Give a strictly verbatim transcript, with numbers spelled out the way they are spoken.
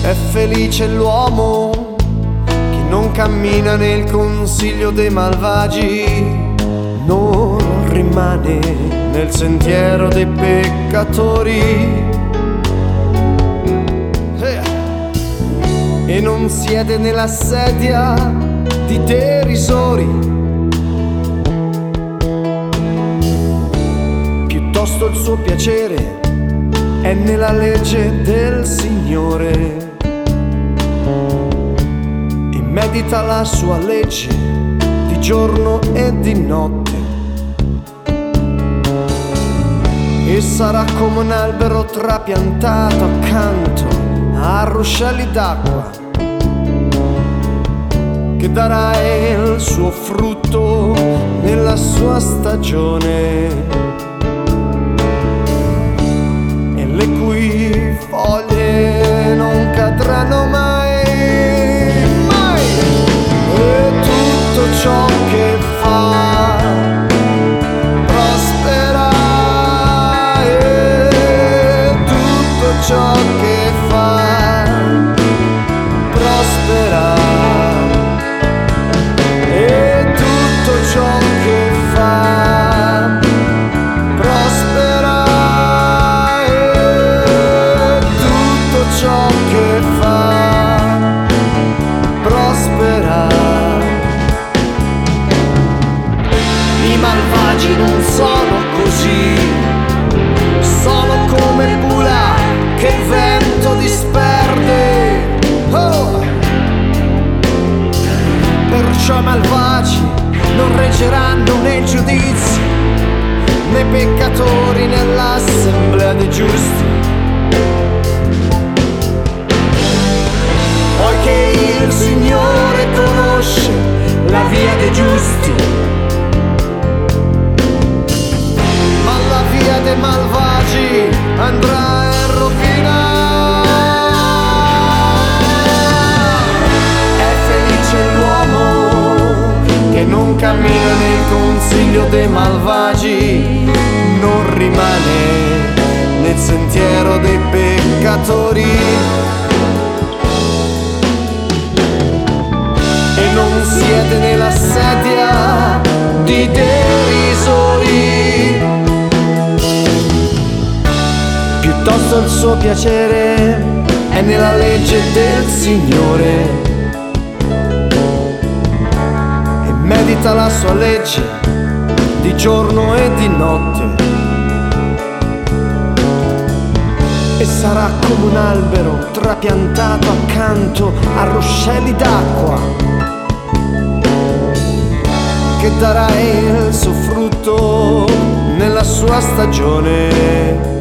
È felice l'uomo che non cammina nel consiglio dei malvagi, non rimane nel sentiero dei peccatori e non siede nella sedia di derisori. Piuttosto il suo piacere è nella legge del Signore e medita la sua legge di giorno e di notte. E sarà come un albero trapiantato accanto a ruscelli d'acqua, che darà il suo frutto nella sua stagione, e le cui foglie non cadranno mai, mai. E tutto ciò che fa prospera, e tutto ciò che fa prospera, e tutto ciò che fa prospera, e tutto ciò che fa prospera. I malvagi non sono così, sono come Pula che il vento disperde. Oh! Perciò i malvagi non reggeranno nei giudizi, né peccatori nell'assemblea dei giusti. Poiché il Signore conosce la via dei giusti, ma la via dei malvagi andrà in rovina. È felice l'uomo che non cammina nel consiglio dei malvagi, non rimane nel sentiero dei peccatori e non siede nella sedia di derisori. Piuttosto il suo piacere è nella legge del Signore e medita la sua legge di giorno e di notte. E sarà come un albero trapiantato accanto a ruscelli d'acqua, che darà il suo frutto nella sua stagione.